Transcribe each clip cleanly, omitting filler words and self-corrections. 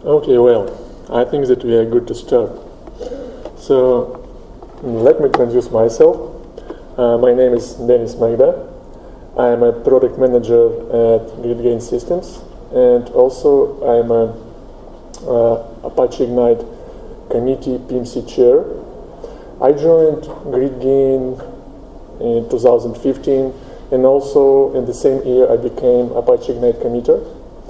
Okay, well, I think that we are good to start. So, let me introduce myself. My name is Denis Magda. I am a product manager at GridGain Systems, and also I am a Apache Ignite committee PMC chair. I joined GridGain in 2015, and also in the same year I became Apache Ignite committer.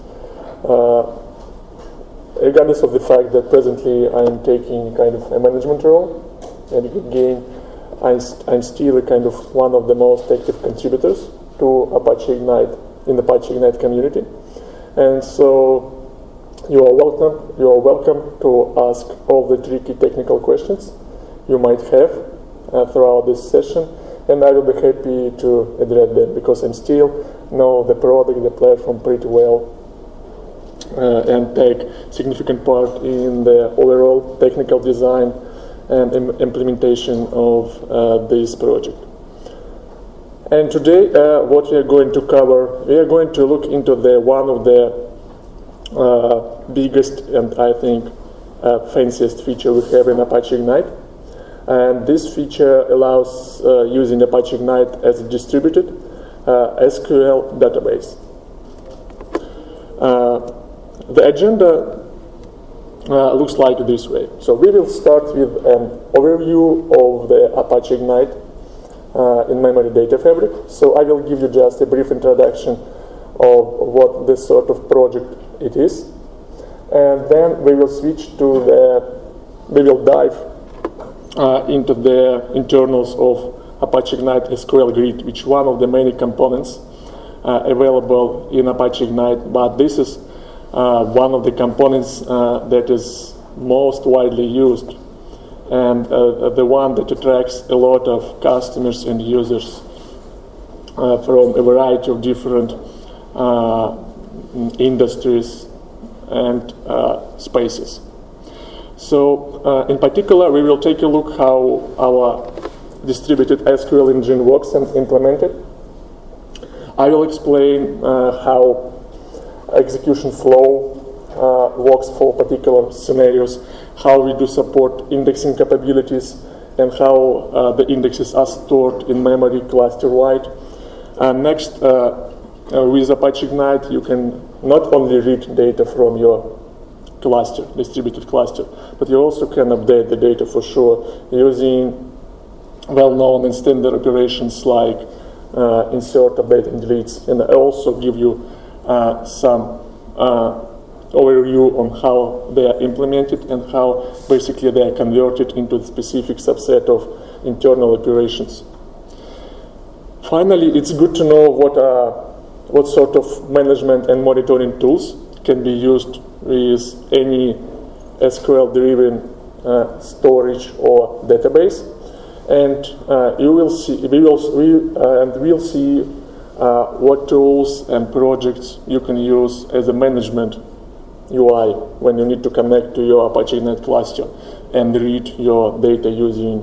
Regardless of the fact that presently I'm taking kind of a management role at GridGain, I'm still a kind of one of the most active contributors to Apache Ignite in the Apache Ignite community. And so you are welcome to ask all the tricky technical questions you might have throughout this session, and I will be happy to address them because I still know the product, the platform pretty well, and take significant part in the overall technical design and implementation of this project. And today, what we are going to cover, we are going to look into one of the biggest and I think fanciest feature we have in Apache Ignite. And this feature allows using Apache Ignite as a distributed SQL database. The agenda looks like this way. So we will start with an overview of the Apache Ignite in-memory data fabric. So I will give you just a brief introduction of what this sort of project it is. And then we will switch to we will dive into the internals of Apache Ignite SQL Grid, which is one of the many components available in Apache Ignite, but this is one of the components that is most widely used and the one that attracts a lot of customers and users from a variety of different industries and spaces. So in particular, we will take a look how our distributed SQL engine works and implemented. I will explain how execution flow works for particular scenarios, how we do support indexing capabilities, and how the indexes are stored in memory cluster-wide. And next, with Apache Ignite, you can not only read data from your cluster, distributed cluster, but you also can update the data for sure using well-known and standard operations like insert, update, and deletes. And I also give you some overview on how they are implemented and how basically they are converted into a specific subset of internal operations. Finally, it's good to know what sort of management and monitoring tools can be used with any SQL-driven storage or database, and we'll see what tools and projects you can use as a management UI when you need to connect to your Apache Ignite cluster and read your data using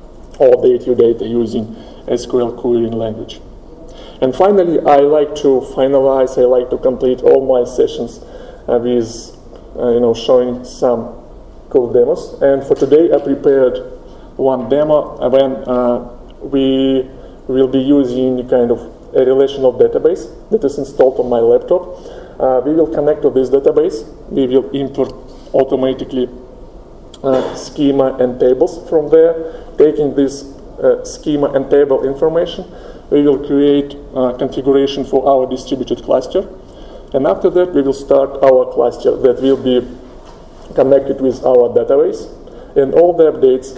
SQL querying language. And finally, I like to complete all my sessions with showing some cool demos. And for today, I prepared one demo when we will be using kind of a relational database that is installed on my laptop. We will connect to this database. We will import automatically schema and tables from there. Taking this schema and table information, we will create configuration for our distributed cluster. And after that, we will start our cluster that will be connected with our database. And all the updates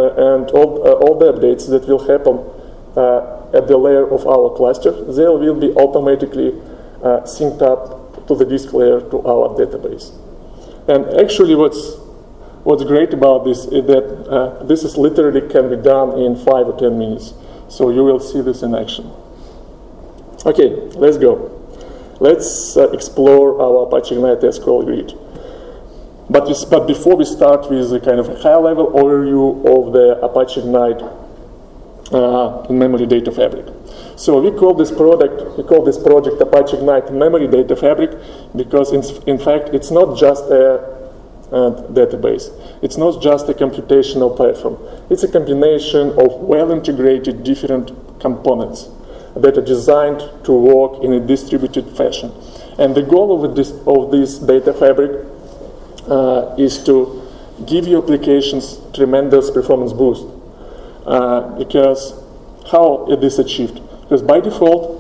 that will happen at the layer of our cluster, they will be automatically synced up to the disk layer to our database. And actually what's great about this is that this is literally can be done in 5 or 10 minutes. So you will see this in action. Okay, let's go. Let's explore our Apache Ignite SQL Grid. But before we start with a kind of a high-level overview of the Apache Ignite in-memory data fabric. So we call this project Apache Ignite in-memory data fabric because in fact it's not just a and database. It's not just a computational platform. It's a combination of well-integrated different components that are designed to work in a distributed fashion. And the goal of this data fabric is to give your applications tremendous performance boost. Because how is this achieved? Because by default,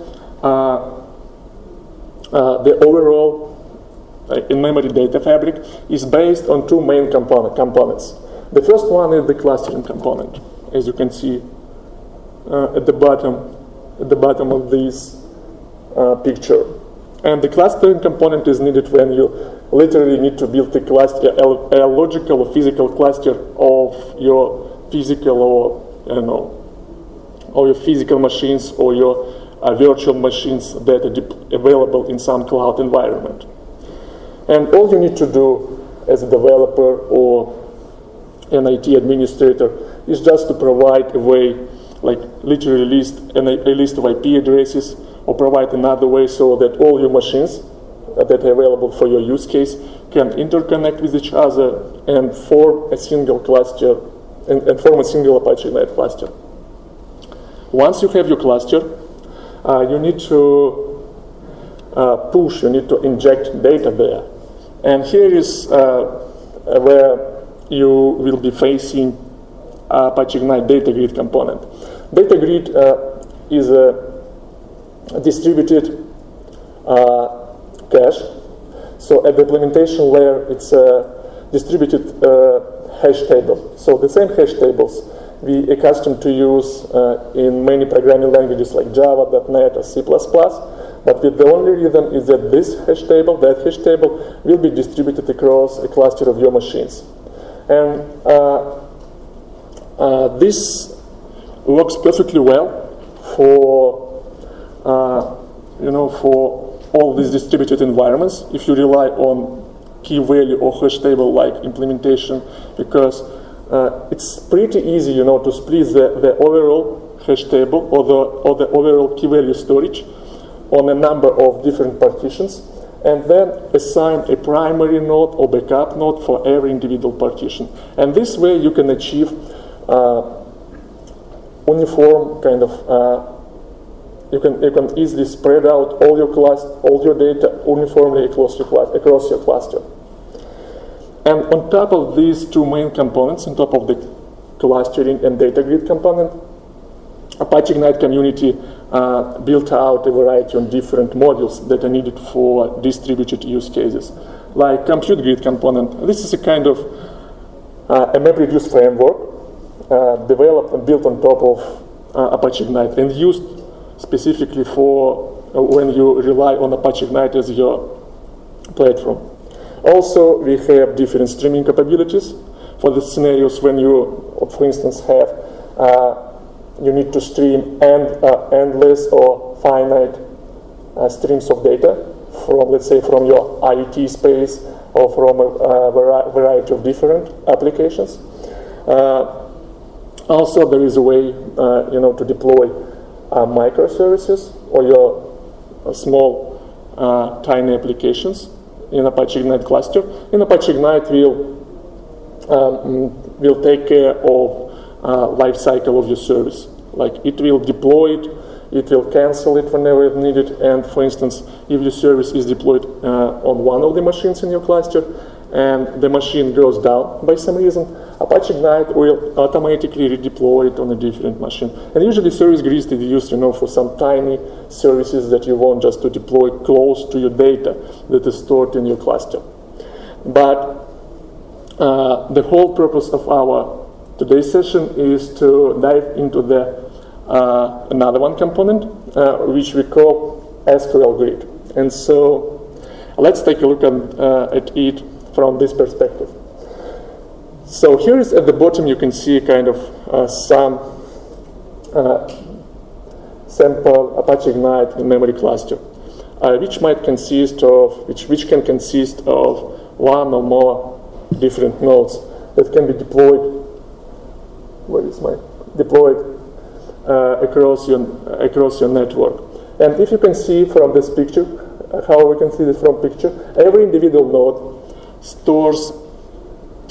the overall in-memory data fabric is based on two main components. The first one is the clustering component, as you can see at the bottom of this picture. And the clustering component is needed when you literally need to build a cluster, a logical or physical cluster of your physical or your physical machines or your virtual machines that are available in some cloud environment. And all you need to do as a developer or an IT administrator is just to provide a way, like literally a list of IP addresses, or provide another way so that all your machines that are available for your use case can interconnect with each other and form a single cluster and form a single Apache Ignite cluster. Once you have your cluster, you need to you need to inject data there. And here is where you will be facing Apache Ignite Data Grid component. Data Grid is a distributed cache. So at the implementation layer, it's a distributed hash table. So the same hash tables we accustomed to use in many programming languages like Java, .NET, or C++. But with the only reason is that that hash table will be distributed across a cluster of your machines. And this works perfectly well for for all these distributed environments if you rely on key value or hash table like implementation, because it's pretty easy to split the overall hash table or the overall key value storage on a number of different partitions, and then assign a primary node or backup node for every individual partition. And this way you can achieve uniform kind of you can easily spread out all your data uniformly across your cluster. And on top of these two main components, on top of the clustering and data grid component, Apache Ignite community built out a variety of different modules that are needed for distributed use cases, like compute grid component. This is a kind of a MapReduce framework developed and built on top of Apache Ignite and used specifically for when you rely on Apache Ignite as your platform. Also, we have different streaming capabilities for the scenarios when you, for instance, have you need to stream endless or finite streams of data from, let's say, from your IoT space or from a variety of different applications. Also, there is a way, to deploy microservices or your small, tiny applications in Apache Ignite cluster. In Apache Ignite, we'll take care of life cycle of your service. Like it will deploy it, it will cancel it whenever it's needed, and for instance, if your service is deployed on one of the machines in your cluster and the machine goes down by some reason, Apache Ignite will automatically redeploy it on a different machine. And usually service grid is used for some tiny services that you want just to deploy close to your data that is stored in your cluster. But the whole purpose of our today's session is to dive into the another one component, which we call SQL Grid. And so let's take a look at it from this perspective. So here is at the bottom, you can see kind of some sample Apache Ignite in-memory cluster, which can consist of one or more different nodes that can be deployed. Across your network. And if you can see from this picture, how we can see this from picture, every individual node stores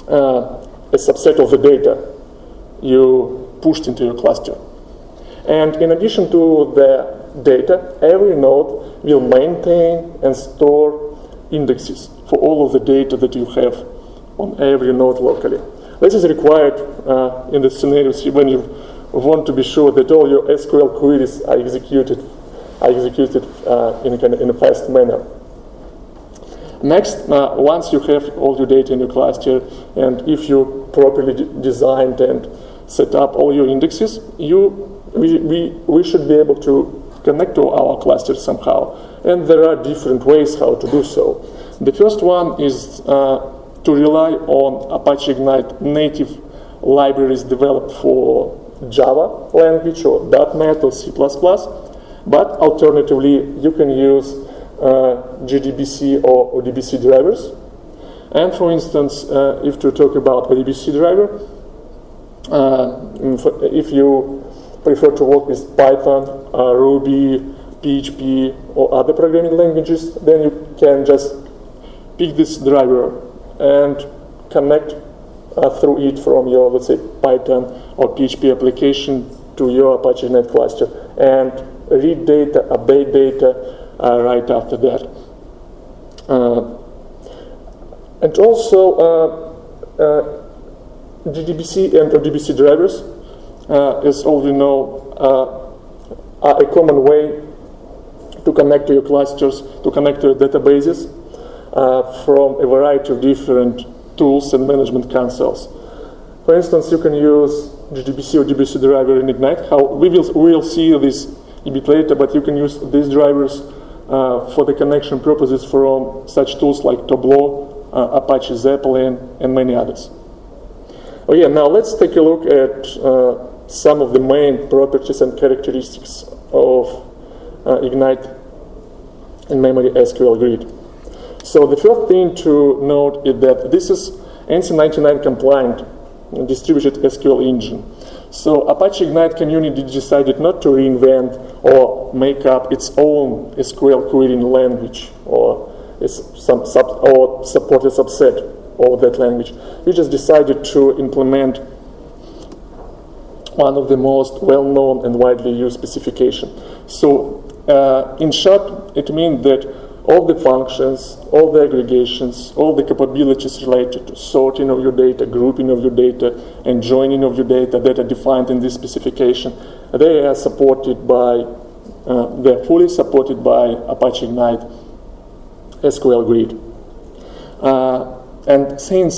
a subset of the data you pushed into your cluster. And in addition to the data, every node will maintain and store indexes for all of the data that you have on every node locally. This is required in the scenarios when you want to be sure that all your SQL queries are executed in a fast manner. Next, once you have all your data in your cluster, and if you properly designed and set up all your indexes, we should be able to connect to our cluster somehow. And there are different ways how to do so. The first one is to rely on Apache Ignite native libraries developed for Java language or .NET or C++. But alternatively, you can use JDBC or ODBC drivers. And for instance, if you talk about ODBC driver, if you prefer to work with Python, Ruby, PHP, or other programming languages, then you can just pick this driver and connect through it from your, let's say, Python or PHP application to your Apache Ignite cluster and read data, update data right after that. And also, JDBC and ODBC drivers, as all we know, are a common way to connect to your clusters, to connect to your databases from a variety of different tools and management consoles. For instance, you can use JDBC or ODBC driver in Ignite. We will see this a bit later, but you can use these drivers for the connection purposes from such tools like Tableau, Apache Zeppelin, and many others. Oh yeah, now let's take a look at some of the main properties and characteristics of Ignite in-memory SQL Grid. So the first thing to note is that this is ANSI 99 compliant distributed SQL engine. So Apache Ignite community decided not to reinvent or make up its own SQL querying language or support a subset of that language. We just decided to implement one of the most well-known and widely used specification. So in short, it means that all the functions, all the aggregations, all the capabilities related to sorting of your data, grouping of your data, and joining of your data that are defined in this specification, they are supported by, they're fully supported by Apache Ignite SQL Grid. And since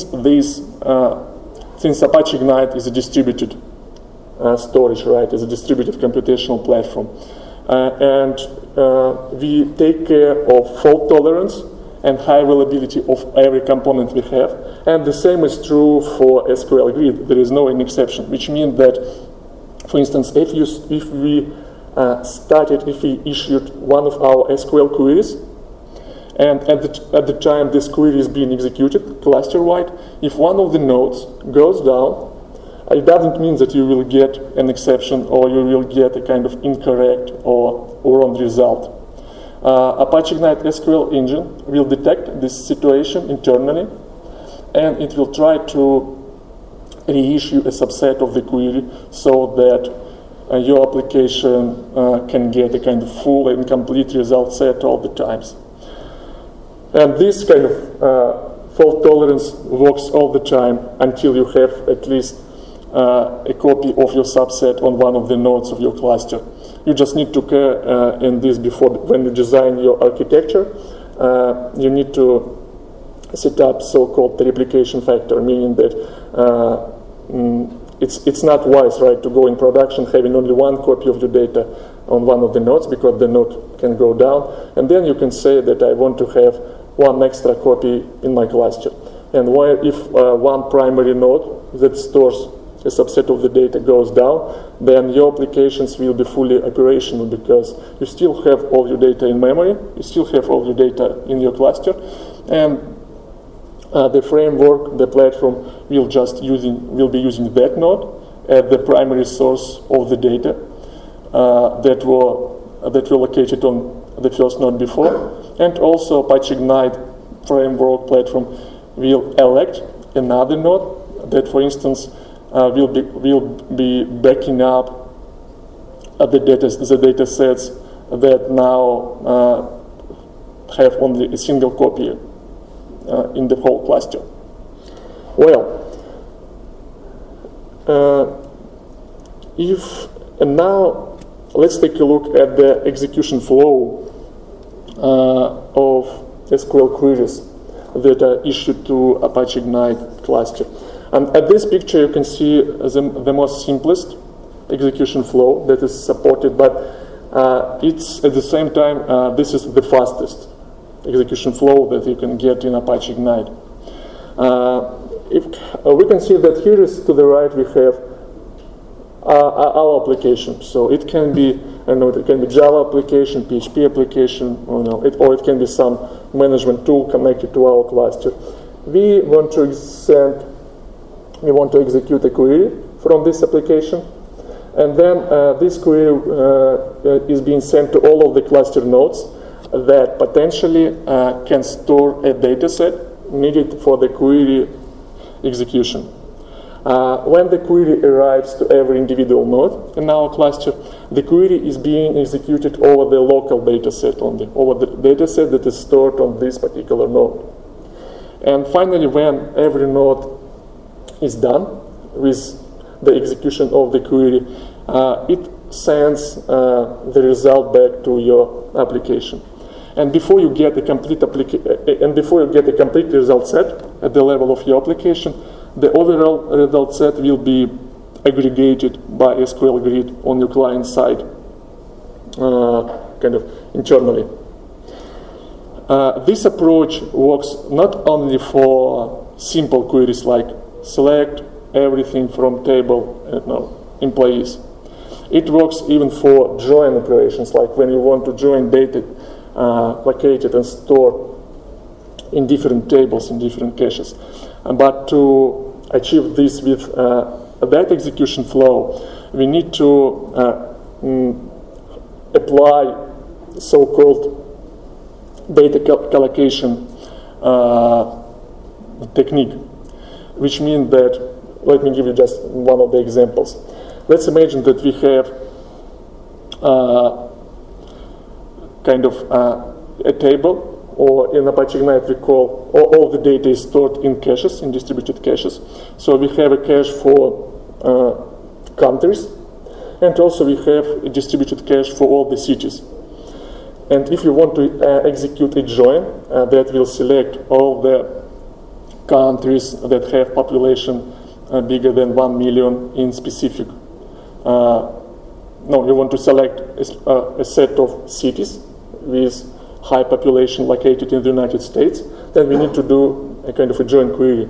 Apache Ignite is a distributed storage, right, is a distributed computational platform, and we take care of fault tolerance and high availability of every component we have. And the same is true for SQL Grid. There is no exception, which means that, for instance, if we issued one of our SQL queries, and at the time this query is being executed cluster-wide, if one of the nodes goes down, it doesn't mean that you will get an exception or you will get a kind of incorrect or wrong result. Apache Ignite SQL engine will detect this situation internally, and it will try to reissue a subset of the query so that your application can get a kind of full and complete result set all the times. And this kind of fault tolerance works all the time until you have at least a copy of your subset on one of the nodes of your cluster. You just need to care in this before, when you design your architecture, you need to set up so-called replication factor, meaning that it's not wise, right, to go in production having only one copy of your data on one of the nodes, because the node can go down, and then you can say that I want to have one extra copy in my cluster. And if one primary node that stores a subset of the data goes down, then your applications will be fully operational, because you still have all your data in memory, you still have all your data in your cluster, and the framework, the platform will be using that node as the primary source of the data that were located on the first node before. And also Apache Ignite framework platform will elect another node that, for instance, will be backing up the data sets that now have only a single copy in the whole cluster. Well, now let's take a look at the execution flow of SQL queries that are issued to Apache Ignite cluster. And at this picture you can see the most simplest execution flow that is supported, but it's at the same time this is the fastest execution flow that you can get in Apache Ignite. We can see that here is to the right we have our application. So it can be, it can be Java application, PHP application, or it can be some management tool connected to our cluster. We want to execute a query from this application, and then this query is being sent to all of the cluster nodes that potentially can store a data set needed for the query execution. When the query arrives to every individual node in our cluster, the query is being executed over the local data set only, over the data set that is stored on this particular node. And finally, when every node is done with the execution of the query, it sends the result back to your application. And before you get a complete result set at the level of your application, the overall result set will be aggregated by SQL Grid on your client side, kind of internally. This approach works not only for simple queries like select everything from table employees. It works even for join operations, like when you want to join data located and stored in different tables, in different caches. But to achieve this with that execution flow, we need to apply so-called data collocation technique, which means that, let me give you just one of the examples. Let's imagine that we have a table, or in Apache Ignite we call all the data is stored in caches, in distributed caches. So we have a cache for countries, and also we have a distributed cache for all the cities. And if you want to execute a join, that will select all the countries that have population bigger than 1 million in specific. You want to select a set of cities with high population located in the United States, then we need to do a kind of a join query.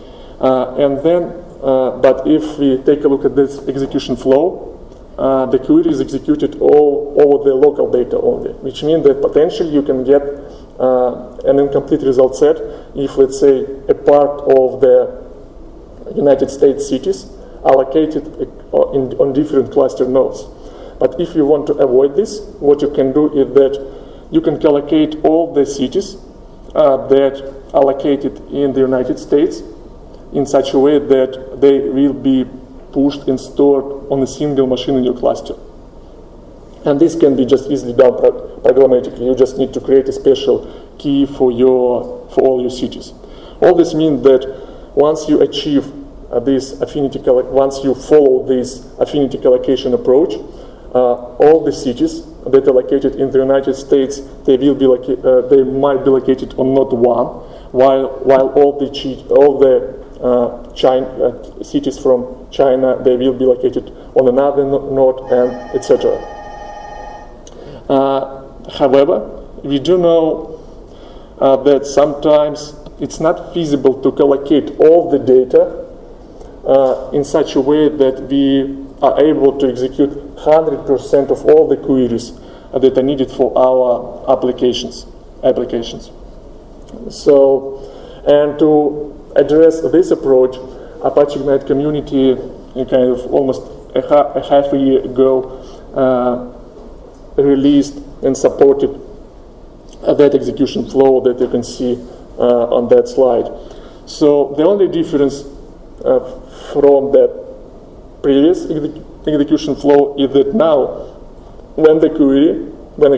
But if we take a look at this execution flow, the query is executed all over the local data only, which means that potentially you can get an incomplete result set if, let's say, a part of the United States cities are located on different cluster nodes. But if you want to avoid this, what you can do is that you can collocate all the cities that are located in the United States in such a way that they will be pushed and stored on a single machine in your cluster. And this can be just easily done programmatically. You just need to create a special key for all your cities. All this means that once you achieve once you follow this affinity collocation approach, all the cities that are located in the United States, they might be located on node 1, while all the cities from China, they will be located on another node, and etc. However, we do know that sometimes it's not feasible to collocate all the data in such a way that we are able to execute 100% of all the queries that are needed for our applications. So, and to address this approach, Apache Ignite community, kind of almost a half a year ago, released and supported that execution flow that you can see on that slide. So the only difference from the previous execution flow is that now, when a query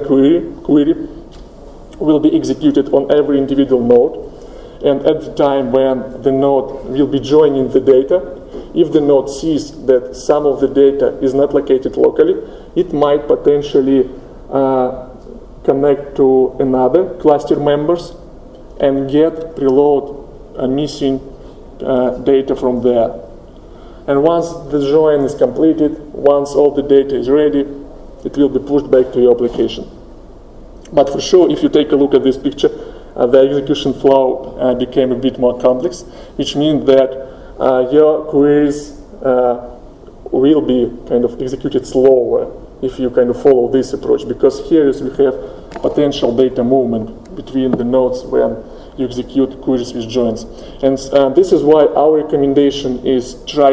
will be executed on every individual node, and at the time when the node will be joining the data, if the node sees that some of the data is not located locally, it might potentially connect to another cluster members and preload missing data from there. And once the join is completed, once all the data is ready, it will be pushed back to your application. But for sure, if you take a look at this picture, the execution flow became a bit more complex, which means that your queries will be kind of executed slower if you kind of follow this approach, because here you have potential data movement between the nodes when you execute queries with joins. And this is why our recommendation is try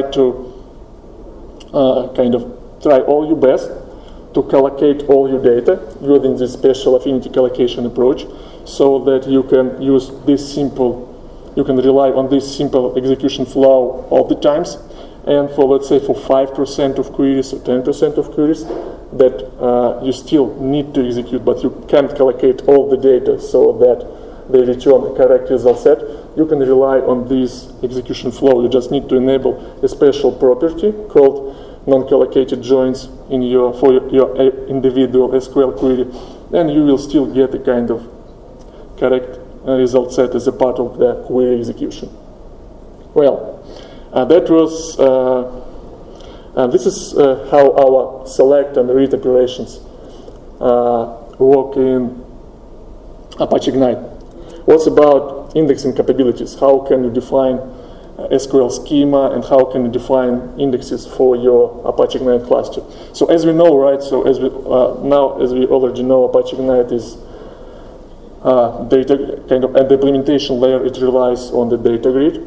all your best to collocate all your data using this special affinity collocation approach, so that you can use you can rely on this simple execution flow all the times. And for, let's say, for 5% of queries or 10% of queries that you still need to execute, but you can't collocate all the data so that they return a correct result set, you can rely on this execution flow. You just need to enable a special property called non-collocated joins for your individual SQL query, and you will still get a kind of correct result set as a part of the query execution. Well, that was this is how our select and read operations work in Apache Ignite. What's about indexing capabilities? How can you define SQL schema, and how can you define indexes for your Apache Ignite cluster? So as we know, right? So as we already know, Apache Ignite is data kind of at the implementation layer. It relies on the data grid,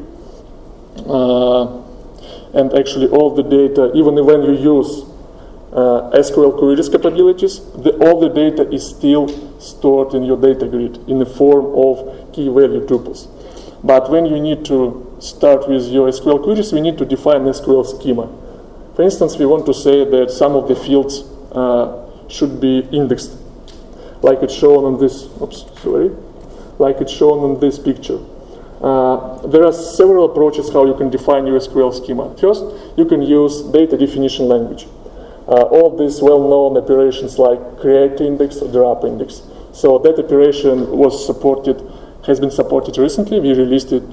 and actually all the data, even when you use SQL queries capabilities, all the data is still stored in your data grid in the form of key value tuples. But when you need to start with your SQL queries, we need to define SQL schema. For instance, we want to say that some of the fields should be indexed, like it's shown on this. Like it's shown on this picture. There are several approaches how you can define your SQL schema. First, you can use data definition language. All these well-known operations like create index or drop index. So that operation has been supported recently. We released it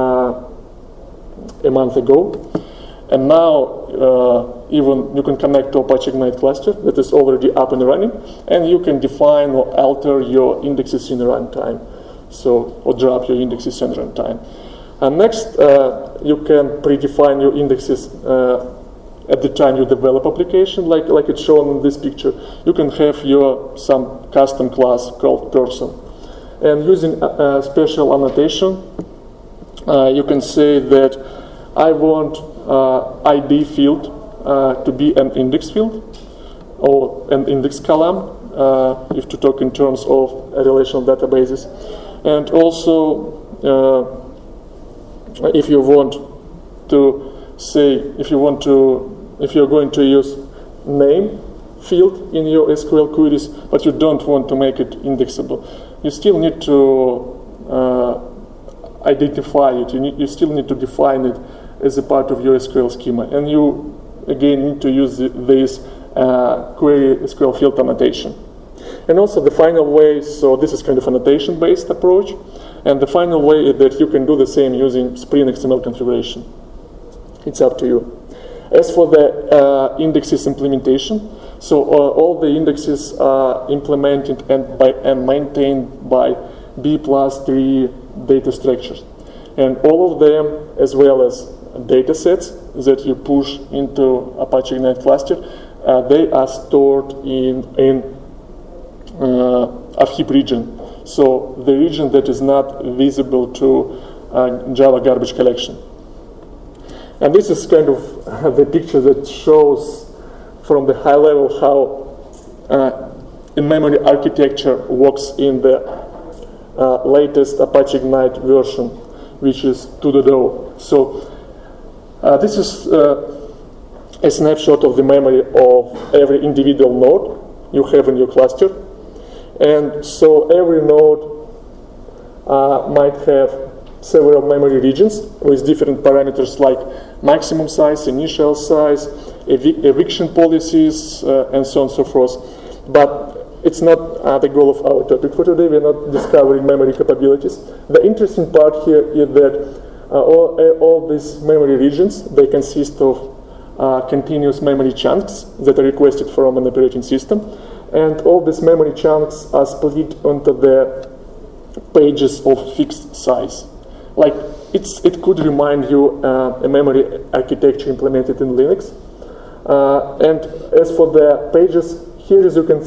a month ago. And now even you can connect to Apache Ignite cluster that is already up and running, and you can define or alter your indexes in runtime. Or drop your indexes in runtime. And next, you can predefine your indexes at the time you develop application, like it's shown in this picture. You can have some custom class called person. And using a special annotation, you can say that I want ID field to be an index field or an index column, if to talk in terms of relational databases. And also, if you're going to use name field in your SQL queries, but you don't want to make it indexable, you still need to identify it. You still need to define it as a part of your SQL schema, and you again need to use this query SQL field annotation. And also the final way, so this is kind of annotation-based approach, and the final way is that you can do the same using Spring XML configuration. It's up to you. As for the indexes implementation, so all the indexes are implemented and maintained by B+3 data structures. And all of them, as well as data sets that you push into Apache Ignite cluster, they are stored in a heap region. So the region that is not visible to Java garbage collection. And this is kind of the picture that shows from the high level how in-memory architecture works in the latest Apache Ignite version. which is to the DAO. So this is a snapshot of the memory of every individual node you have in your cluster. And so every node might have several memory regions with different parameters like maximum size, initial size, eviction policies, and so on and so forth. But it's not the goal of our topic for today. We're not discovering memory capabilities. The interesting part here is that all these memory regions, they consist of continuous memory chunks that are requested from an operating system. And all these memory chunks are split onto the pages of fixed size. Like it could remind you a memory architecture implemented in Linux. And as for the pages, here as you can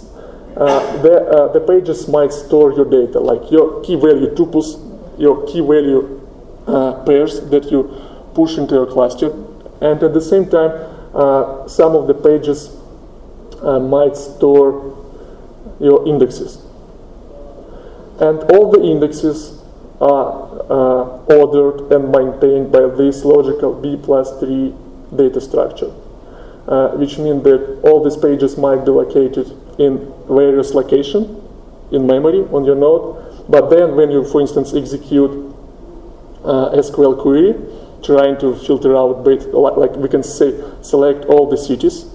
the pages might store your data, like your key value tuples, your key value pairs that you push into your cluster. And at the same time, some of the pages might store your indexes. And all the indexes are ordered and maintained by this logical B+3 data structure, which means that all these pages might be located in various locations in memory on your node. But then when you, for instance, execute SQL query, trying to filter out, like we can say, select all the cities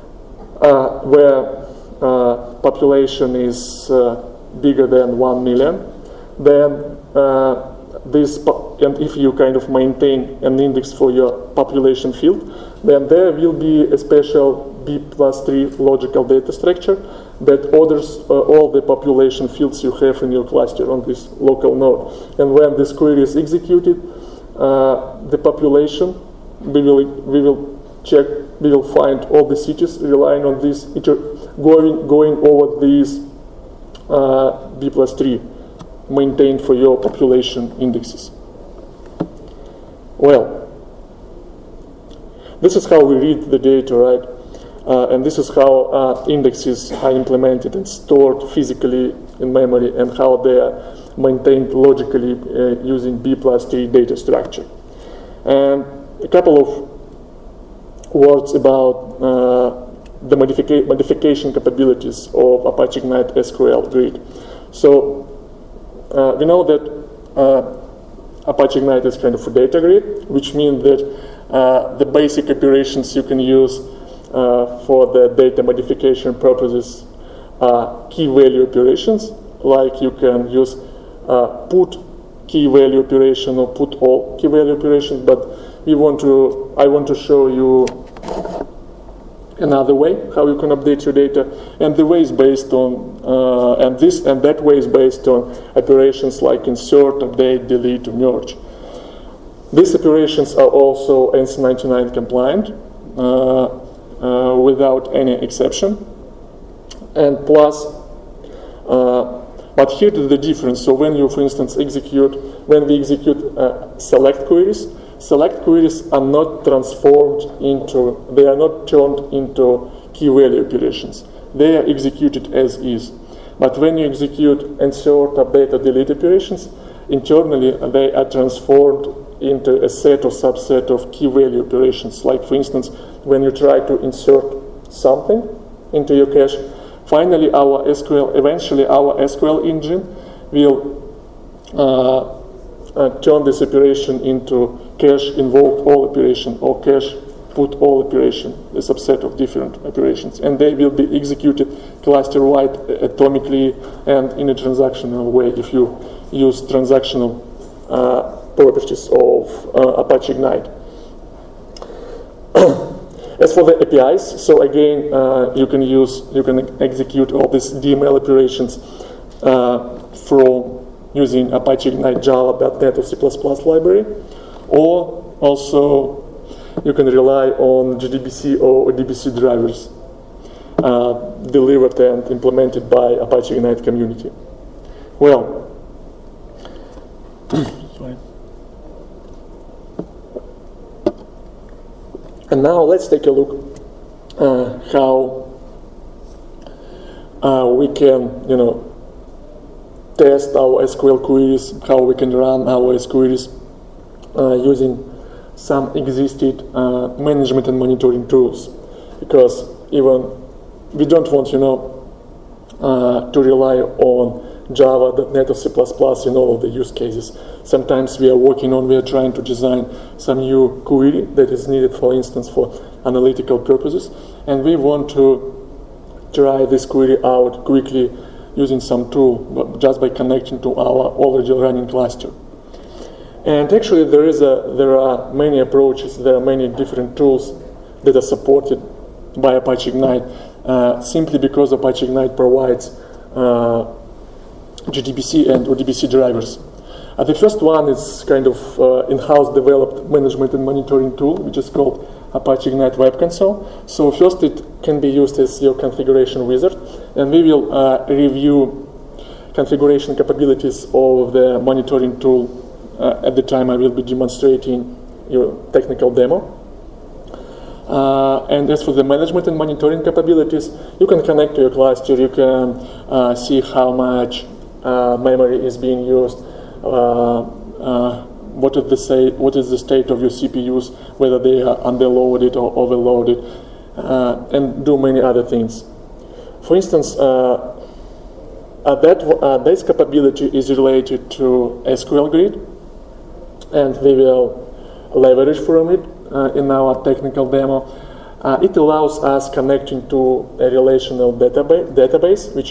where population is bigger than 1 million, then and if you kind of maintain an index for your population field, then there will be a special B+3 logical data structure that orders all the population fields you have in your cluster on this local node. And when this query is executed, the population, we will check, we will find all the cities relying on this, going over these B+3 maintained for your population indexes. Well, this is how we read the data, right? And this is how indexes are implemented and stored physically in memory, and how they are maintained logically using B+3 data structure. And a couple of words about the modification capabilities of Apache Ignite SQL Grid. So we know that Apache Ignite is kind of a data grid, which means that the basic operations you can use for the data modification purposes are key value operations, like you can use put key value operation or put all key value operations, but I want to show you another way how you can update your data, and the way is based on and that way is based on operations like insert, update, delete, or merge. These operations are also ANSI 99 compliant without any exception, and plus. But here is the difference. So when you, for instance, when we execute select queries are not transformed into, they are not turned into key value operations. They are executed as is. But when you execute insert, update, or delete operations, internally they are transformed into a set or subset of key value operations. Like, for instance, when you try to insert something into your cache, finally, eventually our SQL engine will turn this operation into cache invoke all operation or cache put all operation, a subset of different operations. And they will be executed cluster-wide, atomically, and in a transactional way if you use transactional properties of Apache Ignite. As for the APIs, so again, you can execute all these DML operations from using Apache Ignite Java.NET or C++ library, or also you can rely on JDBC or DBC drivers delivered and implemented by Apache Ignite community. Well, and now let's take a look how we can, test our SQL queries, how we can run our SQL queries using some existing management and monitoring tools, because even we don't want, to rely on Java, .NET, or C++ in all of the use cases. Sometimes we are trying to design some new query that is needed, for instance, for analytical purposes, and we want to try this query out quickly using some tool, just by connecting to our already running cluster. And actually, there are many approaches. There are many different tools that are supported by Apache Ignite, simply because Apache Ignite provides JDBC and ODBC drivers. The first one is kind of in-house developed management and monitoring tool, which is called Apache Ignite Web Console. So first, it can be used as your configuration wizard, and we will review configuration capabilities of the monitoring tool at the time I will be demonstrating your technical demo. And as for the management and monitoring capabilities, you can connect to your cluster, you can see how much memory is being used, what is the state of your CPUs, whether they are underloaded or overloaded, and do many other things. For instance, this capability is related to SQL Grid, and we will leverage from it in our technical demo. It allows us connecting to a relational database, which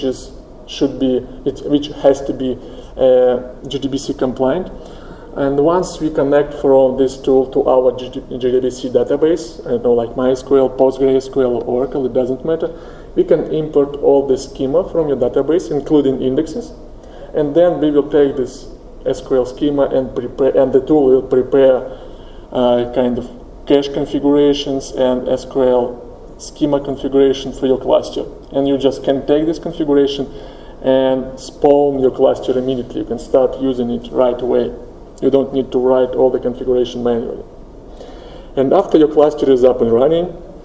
has to be JDBC compliant. And once we connect from this tool to our JDBC database, like MySQL, PostgreSQL, or Oracle, it doesn't matter, we can import all the schema from your database, including indexes, and then we will take this SQL schema and the tool will prepare kind of cache configurations and SQL schema configuration for your cluster. And you just can take this configuration and spawn your cluster immediately. You can start using it right away. You don't need to write all the configuration manually. And after your cluster is up and running,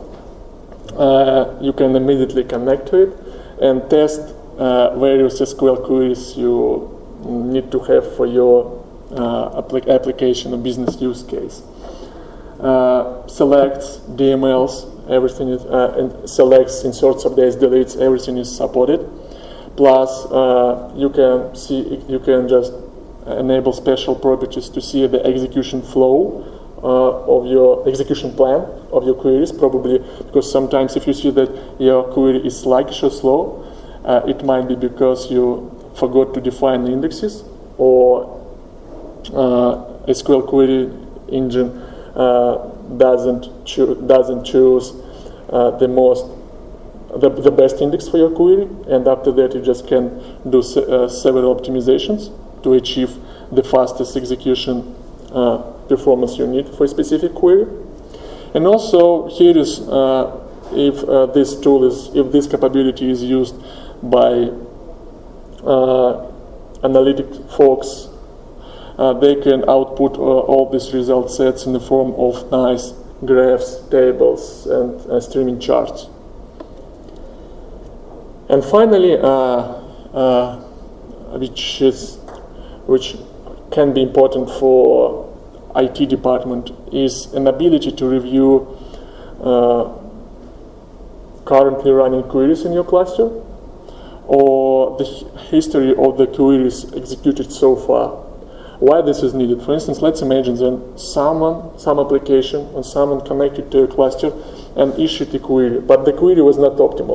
you can immediately connect to it and test various SQL queries you need to have for your application or business use case. Selects, DMLs, everything is, and selects, inserts, updates, deletes, everything is supported. Plus, you can just enable special properties to see the execution flow of your execution plan of your queries, probably because sometimes if you see that your query is sluggish or slow, it might be because you forgot to define the indexes, or SQL query engine doesn't choose the best index for your query, and after that you just can do several optimizations to achieve the fastest execution performance you need for a specific query. And also here is if this capability is used by analytic folks, they can output all these result sets in the form of nice graphs, tables, and streaming charts. And finally, which can be important for IT department, is an ability to review currently running queries in your cluster, or the history of the queries executed so far. Why this is needed? For instance, let's imagine that some application or someone connected to a cluster and issued a query, but the query was not optimal,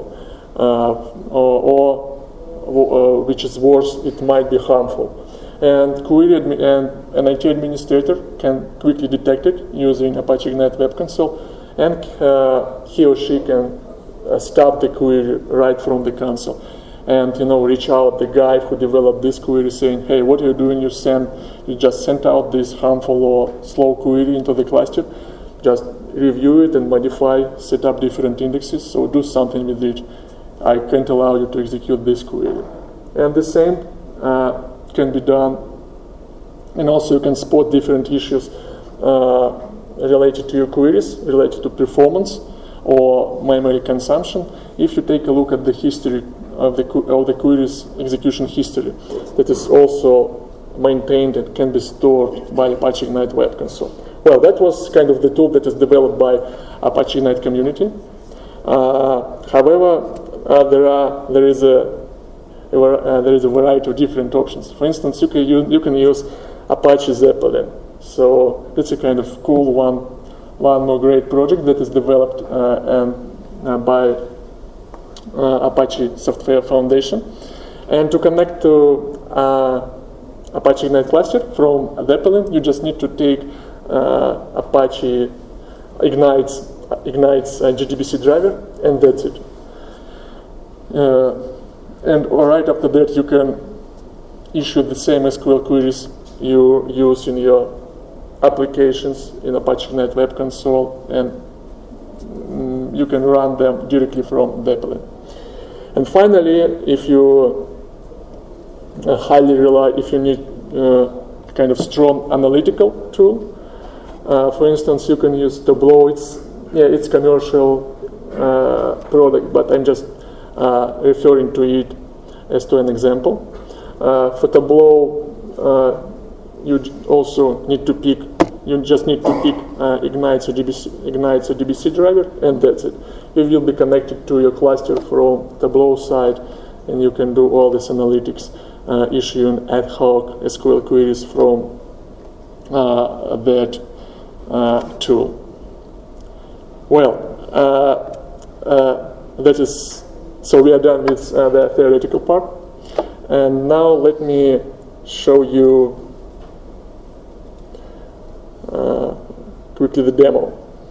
or which is worse, it might be harmful. And an IT administrator can quickly detect it using Apache Ignite Web Console, and he or she can stop the query right from the console, and reach out the guy who developed this query, saying, "Hey, what are you doing? You just sent out this harmful or slow query into the cluster. Just review it and modify, set up different indexes. So do something with it. I can't allow you to execute this query." And the same can be done. And also you can spot different issues related to your queries, related to performance or memory consumption. If you take a look at the history of the query's execution history that is also maintained and can be stored by Apache Ignite Web Console. Well, that was kind of the tool that is developed by Apache Ignite community. However, there is a variety of different options. For instance, you can use Apache Zeppelin. So it's a kind of cool one more great project that is developed by Apache Software Foundation. And to connect to Apache Ignite cluster from Zeppelin, you just need to take Apache Ignite's JDBC driver, and that's it. And right after that, you can issue the same SQL queries you use in your applications in Apache Ignite Web Console, and you can run them directly from Zeppelin. And finally, if you if you need kind of strong analytical tool, for instance, you can use Tableau. It's commercial product, but I'm just referring to it as to an example. For Tableau, you also need to pick. You just need to pick Ignite's JDBC driver, and that's it. You will be connected to your cluster from Tableau side, and you can do all this analytics, issuing ad hoc SQL queries from that tool. Well, that is. So we are done with the theoretical part, and now let me show you quickly the demo.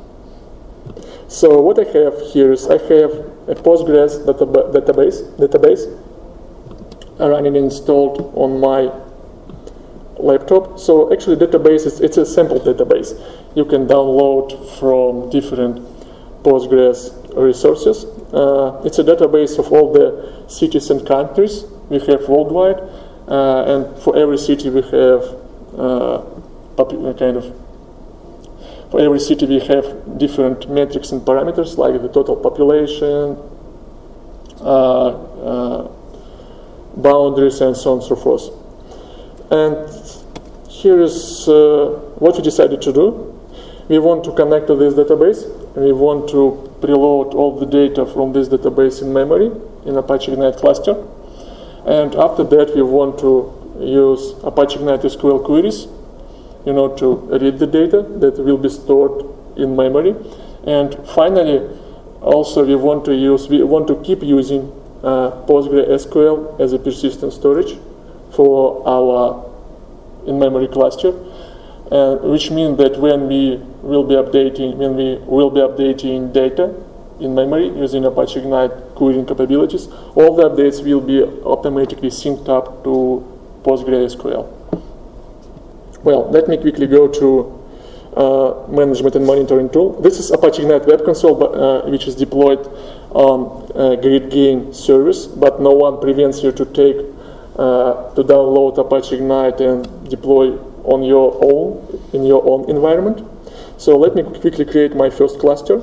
So what I have here is I have a Postgres database running installed on my laptop. So actually database it's a sample database. You can download from different Postgres resources. It's a database of all the cities and countries we have worldwide, and for every city we have for every city we have different metrics and parameters like the total population, boundaries, and so on and so forth. And here is what we decided to do. We want to connect to this database, and we want to preload all the data from this database in memory in Apache Ignite cluster. And after that, we want to use Apache Ignite SQL queries, to read the data that will be stored in memory. And finally, also we want to keep using PostgreSQL as a persistent storage for our in-memory cluster, which means that when we will be updating data in memory using Apache Ignite querying capabilities, all the updates will be automatically synced up to PostgreSQL. Well, let me quickly go to management and monitoring tool. This is Apache Ignite Web Console, which is deployed on GridGain service, but no one prevents you to download Apache Ignite and deploy on your own in your own environment. So let me quickly create my first cluster.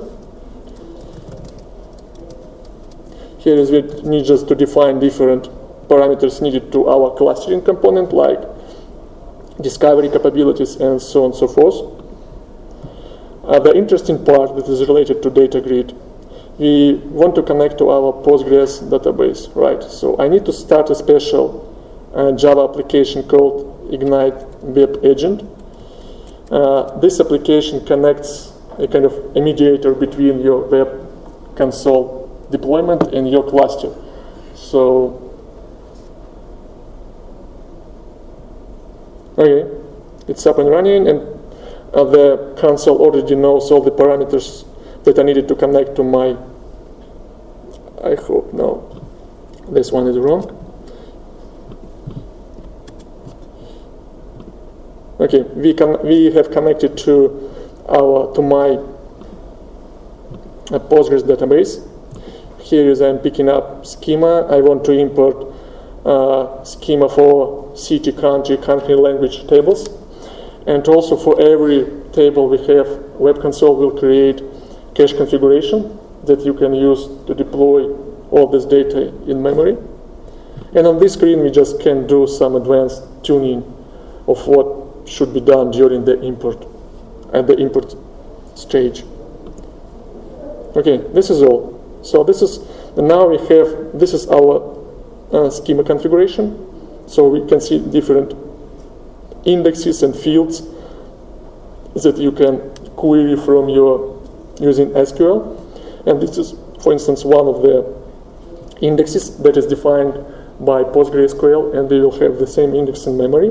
Here is we need just to define different parameters needed to our clustering component, like discovery capabilities and so on and so forth. The interesting part that is related to data grid, we want to connect to our Postgres database, right? So I need to start a special Java application called Ignite Web Agent. This application connects a kind of a mediator between your web console deployment and your cluster. So, okay, it's up and running, and the console already knows all the parameters that are needed to connect to my, I hope, no, this one is wrong. Okay, we have connected to my Postgres database. Here is I'm picking up schema. I want to import schema for city, country language tables. And also for every table we have, Web Console will create cache configuration that you can use to deploy all this data in memory. And on this screen, we just can do some advanced tuning of what should be done during the import, at the import stage. Okay, this is all. So this is, now we have, this is our schema configuration. So we can see different indexes and fields that you can query from your using SQL. And this is, for instance, one of the indexes that is defined by PostgreSQL, and we will have the same index in memory.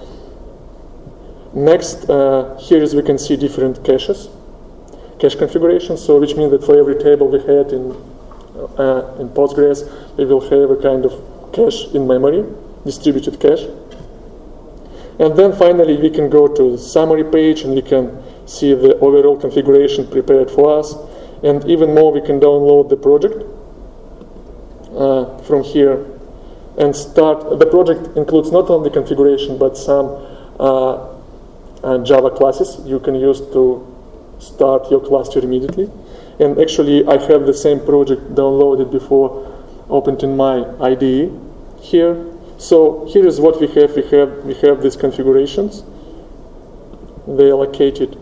Next, here is we can see different caches, cache configurations. So which means that for every table we had in Postgres, we will have a kind of cache in memory, distributed cache. And then finally, we can go to the summary page, and we can see the overall configuration prepared for us. And even more, we can download the project from here and start. The project includes not only configuration, but some Java classes you can use to start your cluster immediately. And actually, I have the same project downloaded before, opened in my IDE here. So here is what we have. We have these configurations. They are located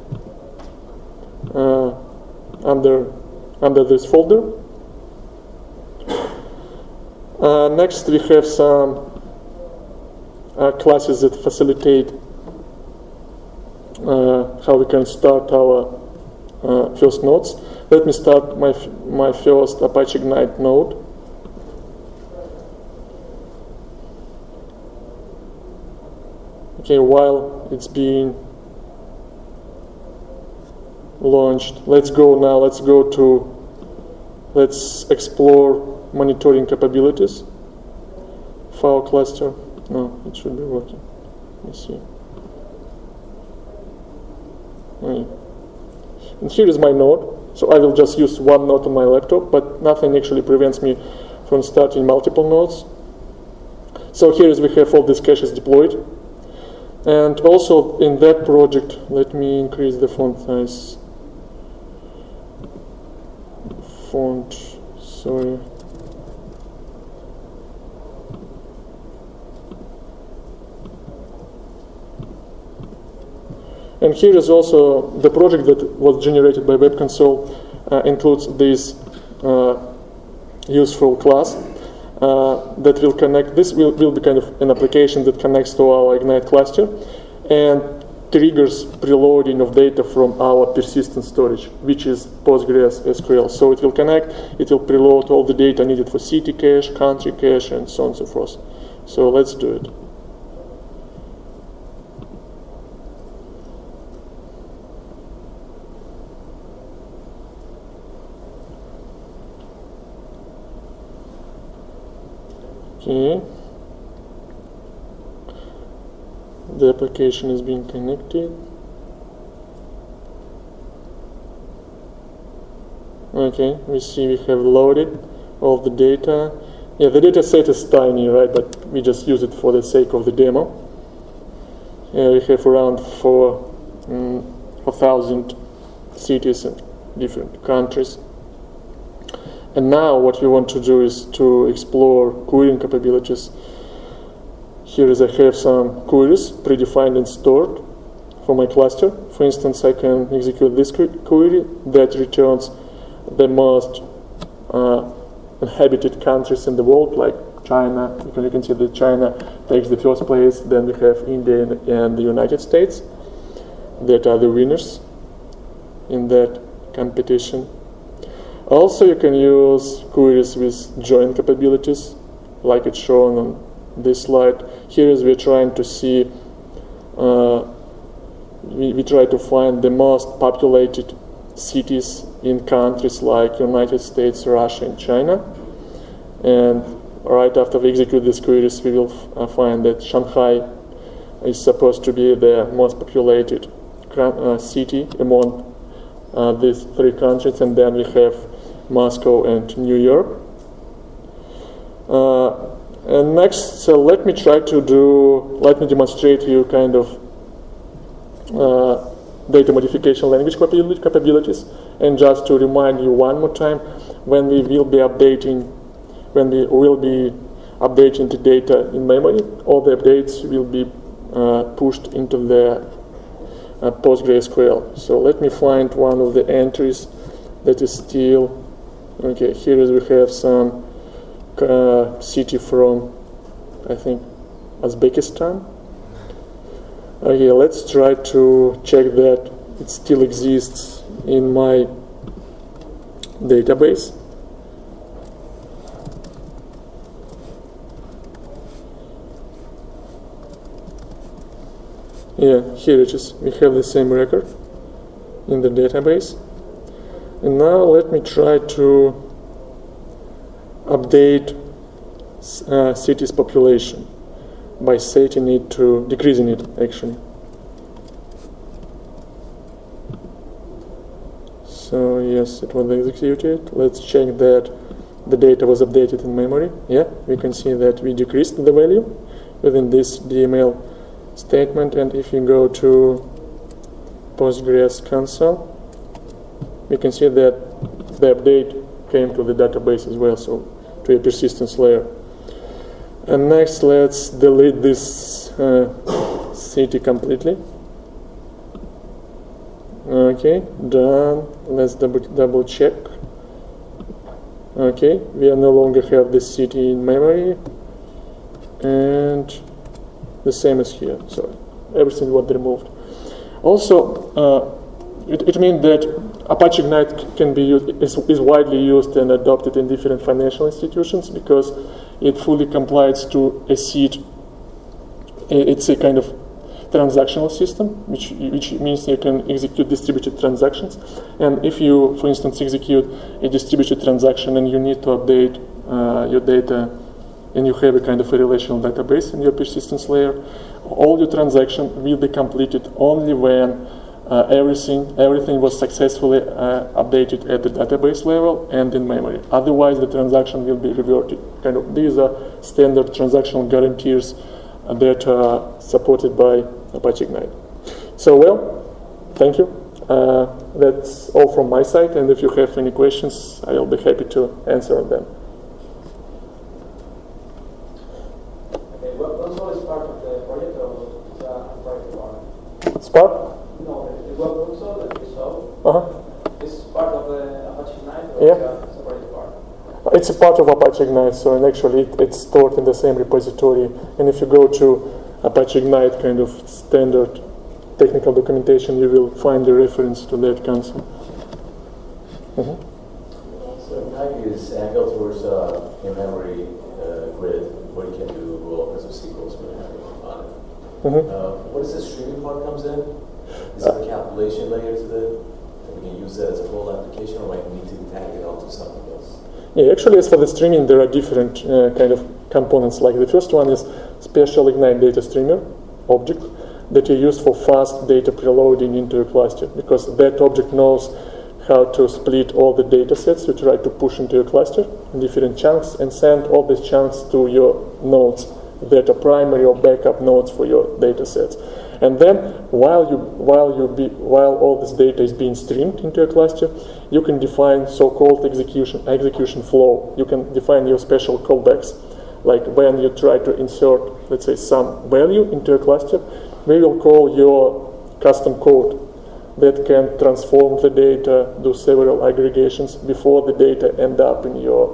under this folder. Next, we have some classes that facilitate how we can start our first nodes. Let me start my first Apache Ignite node. Okay, while it's being launched, let's explore monitoring capabilities for our cluster. No, it should be working. Let's see. And here is my node. So I will just use one node on my laptop, but nothing actually prevents me from starting multiple nodes. So here is we have all these caches deployed. And also in that project, let me increase the font size. Sorry. And here is also the project that was generated by Web Console includes this useful class that will connect. This will be kind of an application that connects to our Ignite cluster and triggers preloading of data from our persistent storage, which is PostgreSQL. So it will connect, it will preload all the data needed for city cache, country cache, and so on and so forth. So let's do it. Okay. The application is being connected. Okay, we see we have loaded all the data. Yeah, the data set is tiny, right? But we just use it for the sake of the demo. We have around 4,000 cities in different countries. And now what we want to do is to explore querying capabilities. Here is I have some queries predefined and stored for my cluster. For instance, I can execute this query that returns the most inhabited countries in the world, like China. You can see that China takes the first place, then we have India and the United States that are the winners in that competition. Also, you can use queries with join capabilities, like it's shown on this slide. Here is we're trying to see, we try to find the most populated cities in countries like United States, Russia, and China. And right after we execute these queries, we will find that Shanghai is supposed to be the most populated city among these three countries, and then we have Moscow and New York. And next, so let me demonstrate you kind of data modification language capabilities. And just to remind you one more time, when we will be updating when we will be updating the data in memory, all the updates will be pushed into the PostgreSQL. So let me find one of the entries that is still, okay, here is we have some city from, I think, Uzbekistan. Okay, let's try to check that it still exists in my database. Yeah, here it is. We have the same record in the database. And now let me try to update city's population by setting it to, decreasing it actually. So yes, it was executed. Let's check that the data was updated in memory. Yeah, we can see that we decreased the value within this DML statement, and if you go to Postgres console, we can see that the update came to the database as well, so to a persistence layer. And next, let's delete this city completely. Okay, done. Let's double check. Okay, we no longer have this city in memory, and the same as here. So everything was removed. Also, it means that Apache Ignite can be used, is widely used and adopted in different financial institutions because it fully complies to a seed. It's a kind of transactional system, which means you can execute distributed transactions. And if you, for instance, execute a distributed transaction and you need to update your data, and you have a kind of a relational database in your persistence layer, all your transactions will be completed only when everything was successfully updated at the database level and in memory. Otherwise, the transaction will be reverted. Kind of these are standard transactional guarantees that are supported by Apache Ignite. So, well, thank you. That's all from my side, and if you have any questions, I'll be happy to answer them. Okay, Webflow is part of the project or is a private one? Spark? No, the Webflow that you saw is part of the Apache Ignite or is a separate part? It's a part of Apache Ignite, so and actually it's stored in the same repository. And if you go to Apache Ignite kind of standard technical documentation, you will find a reference to that console. So now you use Angular towards in-memory grid where you can do all kinds of SQLs on it. What is the streaming part comes in? Is there a calculation layer to that we can use that as a whole application, or might we need to tag it onto something else? Yeah, actually, as for the streaming, there are different kind of components. Like the first one is special Ignite data streamer object that you use for fast data preloading into a cluster, because that object knows how to split all the data sets you try to push into your cluster in different chunks and send all these chunks to your nodes that are primary or backup nodes for your data sets. And then while all this data is being streamed into a cluster, you can define so-called execution flow. You can define your special callbacks. Like when you try to insert, let's say, some value into a cluster, we will call your custom code that can transform the data, do several aggregations before the data end up in your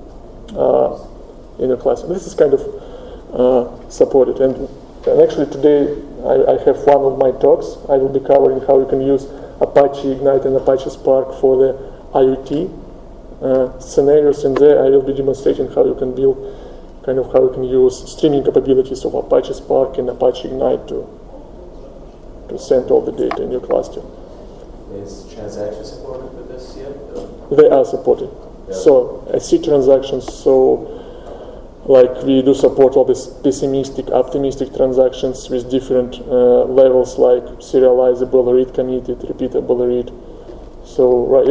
cluster. This is kind of supported. And actually today I have one of my talks. I will be covering how you can use Apache Ignite and Apache Spark for the IoT scenarios, and there I will be demonstrating how you can build, kind of how you can use streaming capabilities of Apache Spark and Apache Ignite to send all the data in your cluster. Is transaction supported with this yet? They are supported. Yeah. So I see transactions, so like we do support all these pessimistic, optimistic transactions with different levels, like serializable, read committed, repeatable read. So right,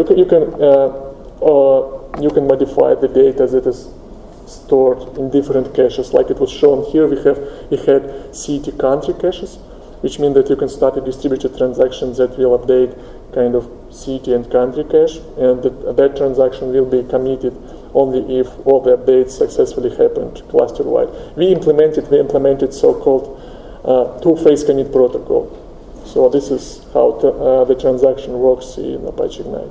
you can modify the data that is stored in different caches, like it was shown here. We had city country caches, which means that you can start a distributed transaction that will update kind of city and country cache, and that transaction will be committed only if all the updates successfully happened cluster-wide. We implemented so-called two-phase commit protocol. So this is how the transaction works in Apache Ignite.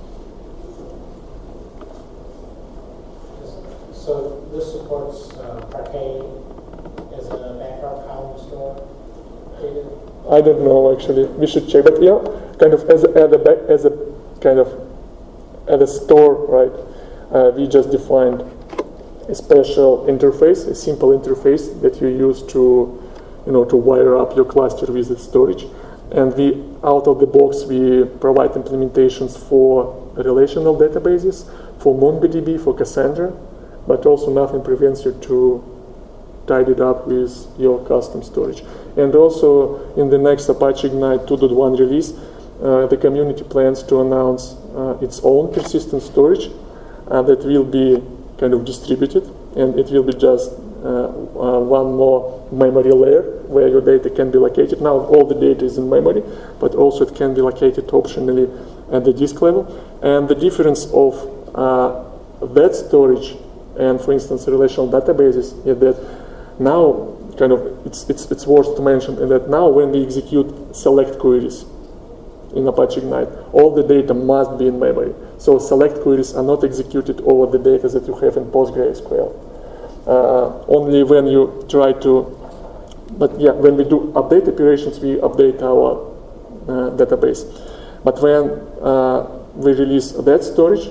So this supports Parquet as a background column store data? I don't know actually. We should check, but yeah, kind of as a store, right? We just defined a special interface, a simple interface that you use to wire up your cluster with its storage. And we, out of the box, we provide implementations for relational databases, for MongoDB, for Cassandra, but also nothing prevents you to tie it up with your custom storage. And also in the next Apache Ignite 2.1 release, the community plans to announce its own persistent storage that will be kind of distributed, and it will be just one more memory layer where your data can be located. Now all the data is in memory, but also it can be located optionally at the disk level. And the difference of that storage and, for instance, relational databases is that now kind of it's worth to mention that now when we execute select queries in Apache Ignite, all the data must be in memory. So select queries are not executed over the data that you have in PostgreSQL. Only when you try to, but yeah, when we do update operations, we update our database. But when we release that storage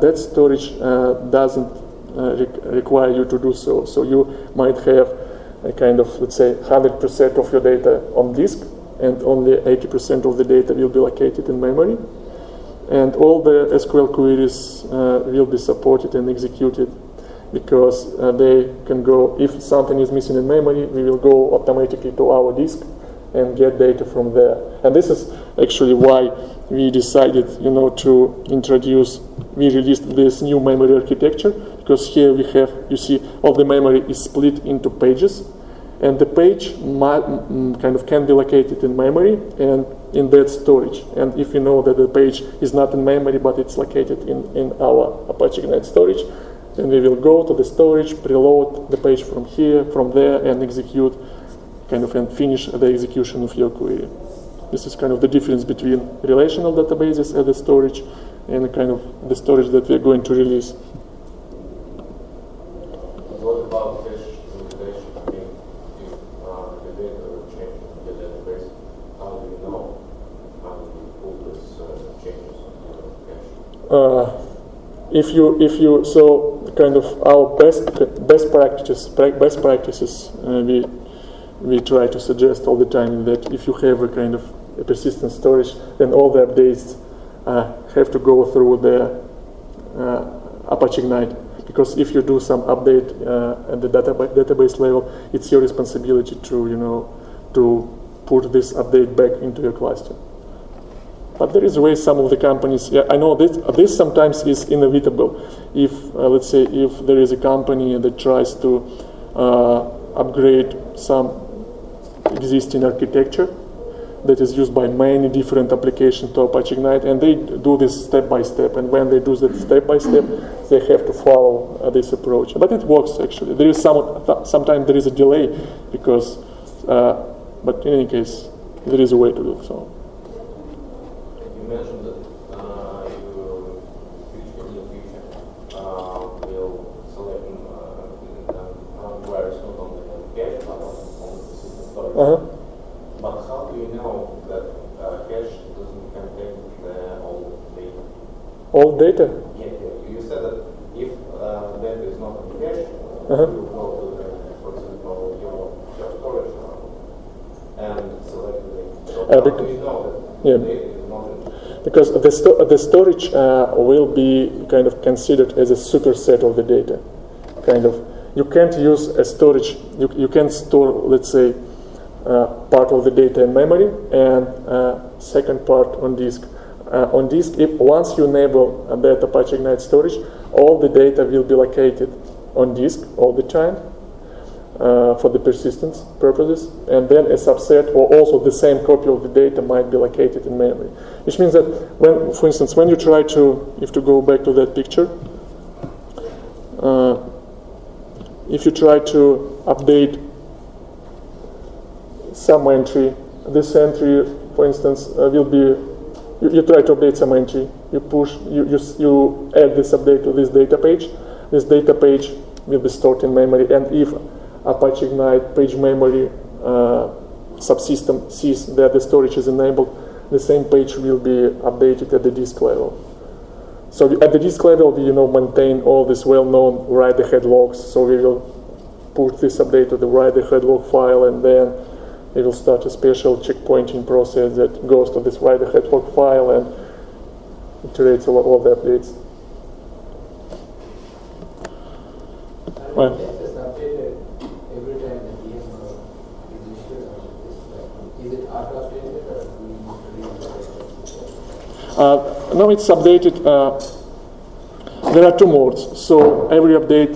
doesn't require you to do so. So you might have a kind of, let's say, 100% of your data on disk, and only 80% of the data will be located in memory. And all the SQL queries will be supported and executed because they can go, if something is missing in memory, we will go automatically to our disk and get data from there. And this is actually why we decided, to introduce, we released this new memory architecture, because here we have, you see, all the memory is split into pages, and the page kind of can be located in memory and in that storage. And if you know that the page is not in memory, but it's located in our Apache Ignite storage, then we will go to the storage, preload the page from here, from there, and execute, and finish the execution of your query. This is kind of the difference between relational databases and the storage and kind of the storage that we're going to release. What about cache utilization? I mean, if the data will change in the database, how do you know how to pull these changes into cache? If you so kind of our best practices we try to suggest all the time that if you have a kind of a persistent storage, then all the updates have to go through the Apache Ignite. Because if you do some update at the database level, it's your responsibility to put this update back into your cluster. But there is a way some of the companies, I know this sometimes is inevitable. If, let's say, if there is a company that tries to upgrade some existing architecture that is used by many different applications to Apache Ignite, and they do this step by step. And when they do that step by step, they have to follow this approach. But it works actually. There is sometimes there is a delay because, but in any case, there is a way to do so. You mentioned that you in the future will select queries not only on cache but also on the system storage. But how do you know that cache doesn't contain all data? All data? Yeah. You said that if data is not on cache, you will go to, for example, your storage and select the data. So how do you know that data is not in cache? Because the storage will be kind of considered as a superset of the data. Kind of, you can't use a storage. You can't store, let's say, part of the data in memory and second part on disk. On disk, once you enable that Apache Ignite storage, all the data will be located on disk all the time for the persistence purposes, and then a subset or also the same copy of the data might be located in memory. Which means that when, for instance, when you try to, if to go back to that picture, if you try to update some entry, this entry, for instance, will be, you try to update some entry, you add this update to this data page. This data page will be stored in memory, and if Apache Ignite page memory subsystem sees that the storage is enabled, the same page will be updated at the disk level. So at the disk level, we maintain all these well-known write-ahead logs. So we will put this update to the write-ahead log file, and then we will start a special checkpointing process that goes to this write-ahead log file and iterates all the updates. Well, Is updated every time the VM is issued, or is it auto-updated, or do we need to no, it's updated. There are two modes. So every update,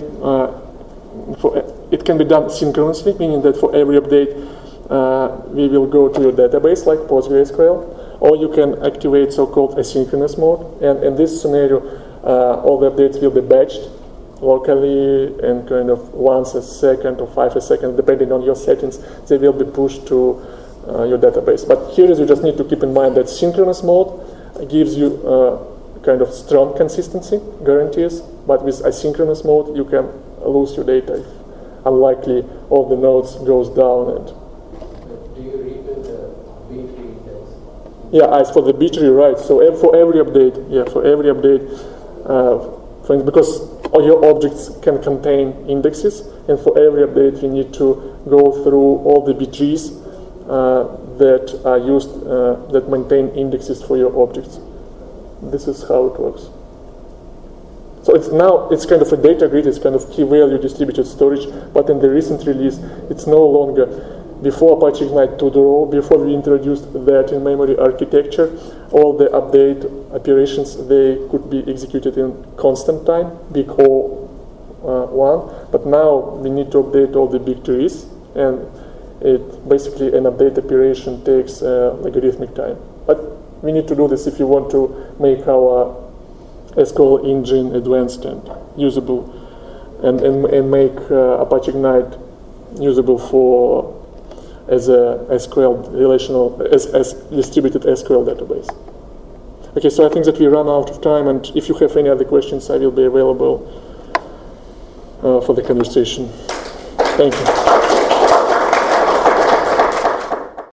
it can be done synchronously, meaning that for every update, we will go to your database like PostgreSQL, or you can activate so-called asynchronous mode. And in this scenario, all the updates will be batched locally, and kind of once a second or 5 a second, depending on your settings, they will be pushed to your database. But here you just need to keep in mind that synchronous mode gives you kind of strong consistency guarantees, but with asynchronous mode, you can lose your data if unlikely all the nodes goes down. And do you rebuild the B-tree index? yeah, as for the B-tree, right. So for every update, because all your objects can contain indexes, and for every update, you need to go through all the B-trees that are used, that maintain indexes for your objects. This is how it works. So it's kind of a data grid, it's kind of key value distributed storage, but in the recent release, it's no longer, before Apache Ignite 2.0, before we introduced that in-memory architecture, all the update operations, they could be executed in constant time, big O1, but now we need to update all the big trees, and basically an update operation takes logarithmic time. But we need to do this if you want to make our SQL engine advanced and usable, and make Apache Ignite usable for as a SQL relational, as distributed SQL database. Okay, so I think that we run out of time, and if you have any other questions, I will be available for the conversation. Thank you.